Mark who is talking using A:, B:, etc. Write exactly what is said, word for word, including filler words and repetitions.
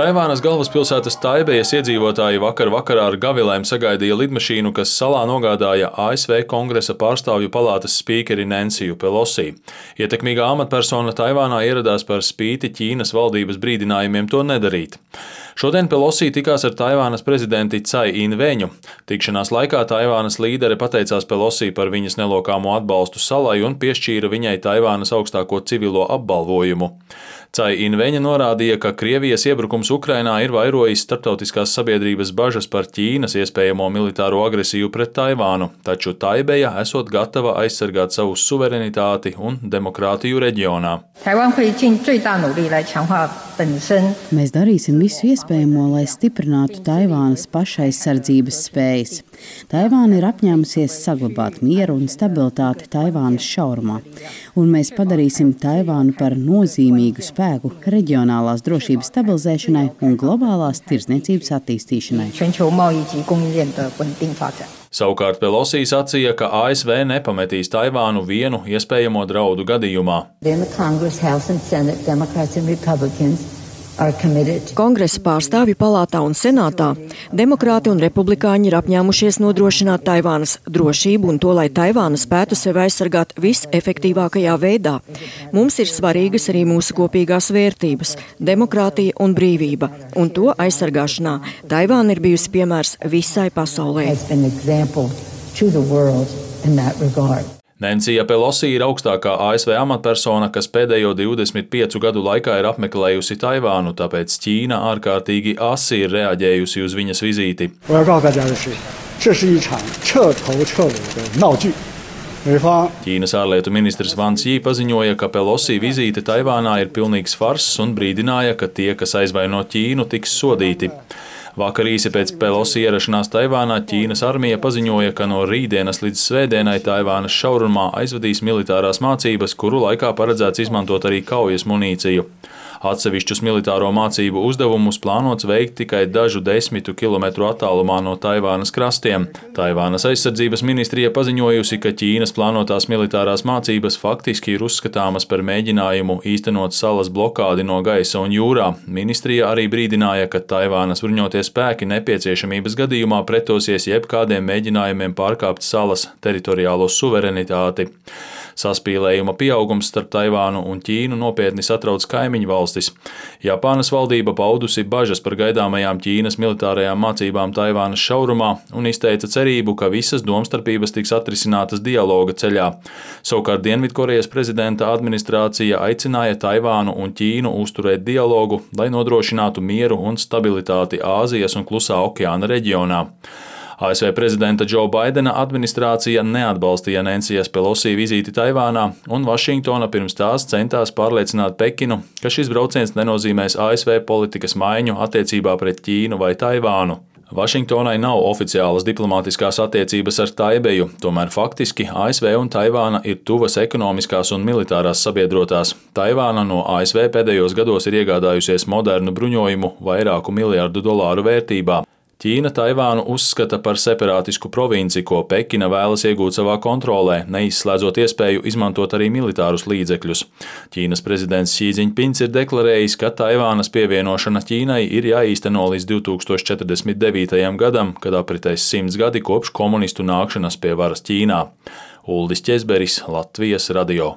A: Taivānas galvaspilsētas Taibejas iedzīvotāji vakar vakarā ar gavilēm sagaidīja lidmašīnu, kas salā nogādāja A S V Kongresa pārstāvju palātas spīkeri Nensiju Pelosi. Ietekmīgā amatpersona Taivānā ieradās par spīti Ķīnas valdības brīdinājumiem to nedarīt. Šodien Pelosi tikās ar Taivānas prezidenti Cai Inveņu. Tikšanās laikā Taivānas līdere pateicās Pelosi par viņas nelokāmo atbalstu salai un piešķīra viņai Taivānas augstāko civilo apbalvojumu. Cai Inveņa norādīja, ka Krievijas iebrukums Ukrainā ir vairojis starptautiskās sabiedrības bažas par Ķīnas iespējamo militāro agresiju pret Taivānu, taču Taibeja esot gatava aizsargāt savu suverenitāti un demokrātiju reģionā.
B: Mēs darīsim visu iespējamo, lai stiprinātu Taivānas pašaizsardzības spējas. Taivāna ir apņēmusies saglabāt mieru un stabilitāti Taivānas šaurumā, un mēs padarīsim Taivānu par nozīmīgu spēku reģionālās drošības stabilizēšanai un globālās tirdzniecības attīstīšanai.
A: Savukārt Pelosi sacīja, ka A S V nepametīs Taivānu vienu iespējamo draudu gadījumā.
C: Kongresa pārstāvju palātā un senātā demokrāti un republikāņi ir apņēmušies nodrošināt Taivānas drošību un to, lai Taivāna spētu sevi aizsargāt visefektīvākajā veidā. Mums ir svarīgas arī mūsu kopīgās vērtības – demokrātija un brīvība, un to aizsargāšanā Taivāna ir bijusi piemērs visai pasaulē.
A: Nensija Pelosi ir augstākā A S V amatpersona, kas pēdējo divdesmit piecu gadu laikā ir apmeklējusi Taivānu, tāpēc Ķīna ārkārtīgi asi ir reaģējusi uz viņas vizīti. Ķīnas ārlietu ministrs Vans Jī paziņoja, ka Pelosi vizīte Taivānā ir pilnīgs farss un brīdināja, ka tie, kas aizvaino Ķīnu, tiks sodīti. Vakar īsi pēc Pelosi ierašanās Taivānā Ķīnas armija paziņoja, ka no rītdienas līdz svētdienai Taivānas šaurumā aizvadīs militārās mācības, kuru laikā paredzēts izmantot arī kaujas munīciju. Atsevišķus militāro mācību uzdevumus plānots veikt tikai dažu desmitu kilometru attālumā no Taivānas krastiem. Taivānas aizsardzības ministrija paziņojusi, ka Ķīnas plānotās militārās mācības faktiski ir uzskatāmas par mēģinājumu īstenot salas blokādi no gaisa un jūrā. Ministrija arī brīdināja, ka Taivānas bruņotie spēki nepieciešamības gadījumā pretosies jebkādiem mēģinājumiem pārkāpt salas teritoriālo suverenitāti. Saspīlējuma pieaugums starp Taivānu un Ķīnu nopietni satrauc kaimiņu valstis. Japānas valdība paudusi bažas par gaidāmajām Ķīnas militārajām mācībām Taivānas šaurumā un izteica cerību, ka visas domstarpības tiks atrisinātas dialoga ceļā. Savukārt Dienvidkorejas prezidenta administrācija aicināja Taivānu un Ķīnu uzturēt dialogu, lai nodrošinātu mieru un stabilitāti Āzijas un Klusā okeāna reģionā. A S V prezidenta Džo Baidena administrācija neatbalstīja Nensijas Pelosi vizīti Taivānā, un Vašingtona pirms tās centās pārliecināt Pekinu, ka šis brauciens nenozīmēs A S V politikas maiņu attiecībā pret Ķīnu vai Taivānu. Vašingtonai nav oficiālas diplomātiskās attiecības ar Taibeju, tomēr faktiski A S V un Taivāna ir tuvas ekonomiskās un militārās sabiedrotās. Taivāna no A S V pēdējos gados ir iegādājusies modernu bruņojumu vairāku miljardu dolāru vērtībā. Ķīna Taivānu uzskata par separātisku provinci, ko Pekina vēlas iegūt savā kontrolē, neizslēdzot iespēju izmantot arī militārus līdzekļus. Ķīnas prezidents Xi Jinpings ir deklarējis, ka Taivānas pievienošana Ķīnai ir jāīsteno līdz divi tūkstoši četrdesmit devītajam gadam, kad apritēs simts gadi kopš komunistu nākšanas pie varas Ķīnā. Uldis Ķezberis, Latvijas radio.